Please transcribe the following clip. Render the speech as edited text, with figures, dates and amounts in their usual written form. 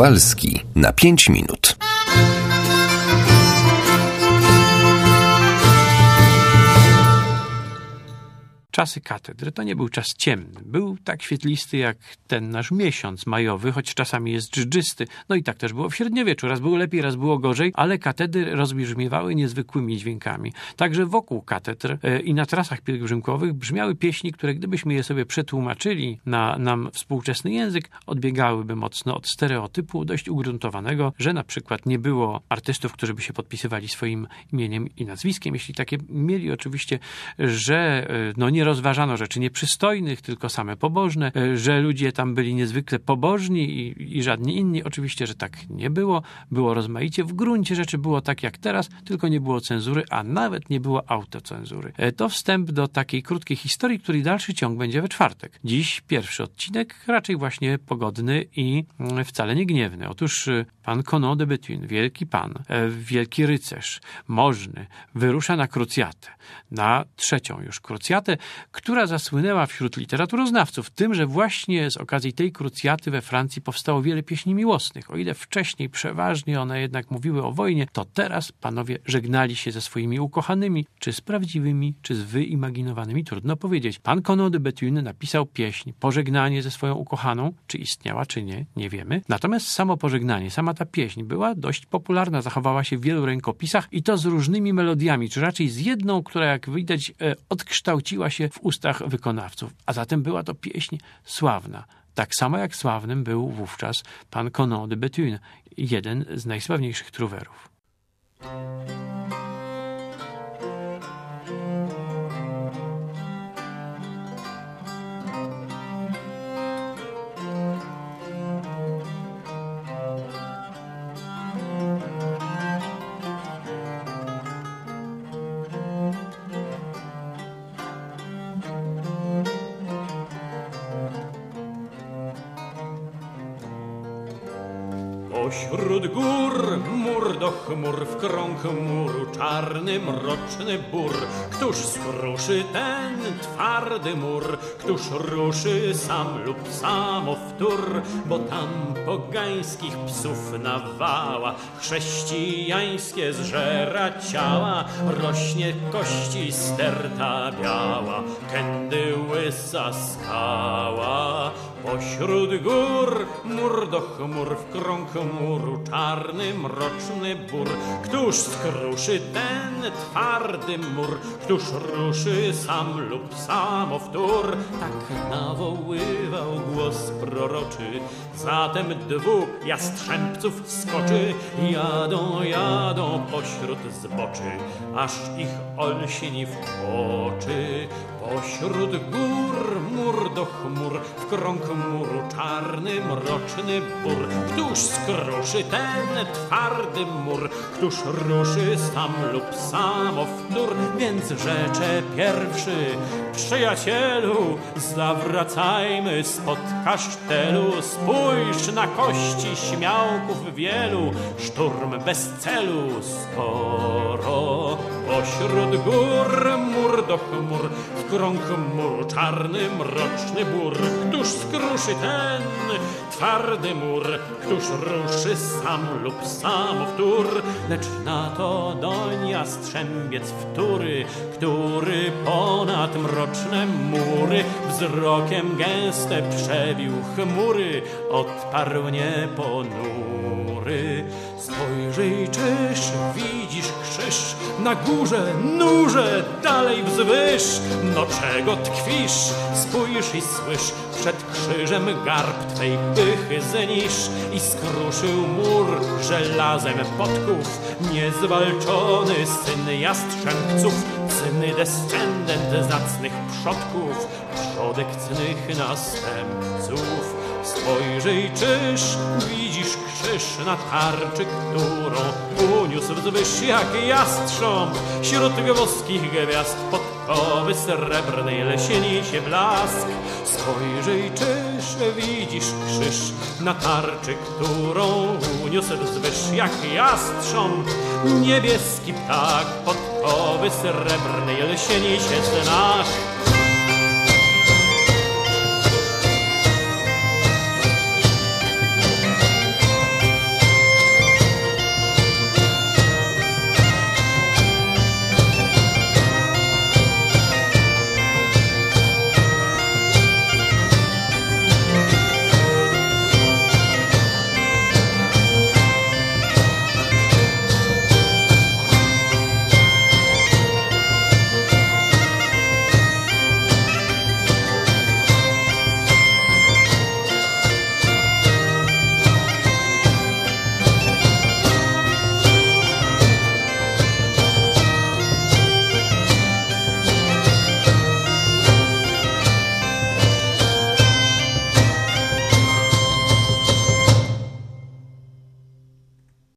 Kowalski na 5 minut. Czasy katedry to nie był czas ciemny. Był tak świetlisty jak ten nasz miesiąc majowy, choć czasami jest dżdżysty. No i tak też było w średniowieczu. Raz było lepiej, raz było gorzej, ale katedry rozbrzmiewały niezwykłymi dźwiękami. Także wokół katedr i na trasach pielgrzymkowych brzmiały pieśni, które gdybyśmy je sobie przetłumaczyli na nam współczesny język, odbiegałyby mocno od stereotypu dość ugruntowanego, że na przykład nie było artystów, którzy by się podpisywali swoim imieniem i nazwiskiem. Jeśli takie mieli oczywiście, że nie rozważano rzeczy nieprzystojnych, tylko same pobożne, że ludzie tam byli niezwykle pobożni i żadni inni. Oczywiście, że tak nie było. Było rozmaicie. W gruncie rzeczy było tak jak teraz, tylko nie było cenzury, a nawet nie było autocenzury. To wstęp do takiej krótkiej historii, której dalszy ciąg będzie we czwartek. Dziś pierwszy odcinek, raczej właśnie pogodny i wcale nie gniewny. Otóż pan Conon de Béthune, wielki pan, wielki rycerz, możny, wyrusza na krucjatę. Na trzecią już krucjatę, która zasłynęła wśród literaturoznawców tym, że właśnie z okazji tej krucjaty we Francji powstało wiele pieśni miłosnych. O ile wcześniej przeważnie one jednak mówiły o wojnie, to teraz panowie żegnali się ze swoimi ukochanymi, czy z prawdziwymi, czy z wyimaginowanymi, trudno powiedzieć. Pan Conon de Béthune napisał pieśń Pożegnanie ze swoją ukochaną, czy istniała, czy nie, nie wiemy. Natomiast samo pożegnanie, sama ta pieśń była dość popularna, zachowała się w wielu rękopisach i to z różnymi melodiami, czy raczej z jedną, która jak widać odkształciła się w ustach wykonawców. A zatem była to pieśń sławna. Tak samo jak sławnym był wówczas pan Conon de Béthune, jeden z najsławniejszych truwerów. Pośród gór, mur do chmur, w krąg muru czarny, mroczny bór. Któż skruszy ten twardy mur? Któż ruszy sam lub samowtór? Bo tam pogańskich psów nawała, chrześcijańskie zżera ciała, rośnie kości sterta biała, kędy łysa skała. Pośród gór, mur do chmur, w krąg muru czarny, mroczny bór. Któż skruszy ten twardy mur? Któż ruszy sam lub samowtór? Tak nawoływał głos proroczy. Zatem 2 jastrzębców skoczy. Jadą, jadą pośród zboczy, aż ich olśni w oczy. Pośród gór, mur do chmur, w krąg muru czarny, mroczny bór. Któż skruszy ten twardy mur? Któż ruszy sam lub samowtór? Więc rzecze pierwszy, przyjacielu, zawracajmy spod kasztelu. Spójrz na kości śmiałków wielu, szturm bez celu skoro. Pośród gór, mur do chmur, w krąg muru czarny, mroczny bór. Któż skruszy ten twardy mur? Któż ruszy sam lub samowtór? Lecz na to doń jastrzębiec wtóry, który ponad mroczne mury wzrokiem gęste przebił chmury, odparł nieponury. Spojrzyj, czyż widzisz krzyż na górze, nurze, dalej wzwyż? No czego tkwisz? Spójrz i słysz, przed krzyżem garb twej pychy znisz. I skruszył mur żelazem podków niezwalczony syn jastrzębców, cny descendent zacnych przodków, przodek cnych następców. Spojrzyj, czyż widzisz krzyż na tarczy, którą uniósł wzwyż jak jastrząb wśród gwozdkich gwiazd podkowy srebrnej lśni się blask. Spojrzyj, czyż widzisz krzyż na tarczy, którą uniósł wzwyż jak jastrząb niebieski ptak podkowy srebrnej lśni się znak.